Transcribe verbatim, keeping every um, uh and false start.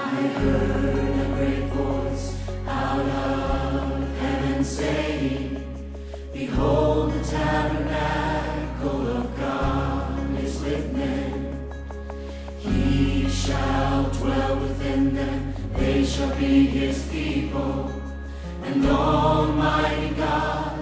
heard a great voice out of heaven saying, Behold, the tabernacle of God is with men. He shall dwell within them, they shall be his people, and Almighty God